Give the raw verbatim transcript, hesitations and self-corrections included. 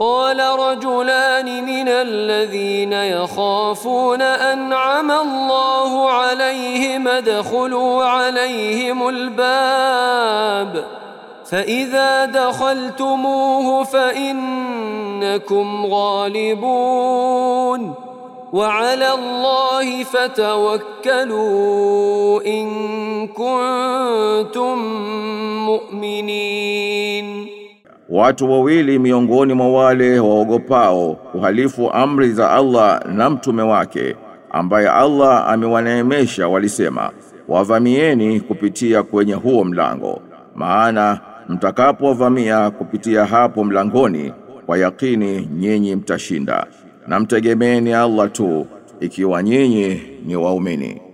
قال رجلان من الذين يخافون أنعم الله عليهم ادخلوا عليهم الباب فإذا دخلتموه فإنكم غالبون وعلى الله فتوكلوا إن كنتم مؤمنين. Watu wawili miongoni mwa wale waogopao uhalifu amri za Allah na mtume wake ambaye Allah amewaneemesha walisema, wavamieni kupitia kwenye huo mlango, maana mtakapovamia kupitia hapo mlangoni kwa yakini nyinyi mtashinda, na mtegemeeni Allah tu ikiwa nyinyi ni waumini.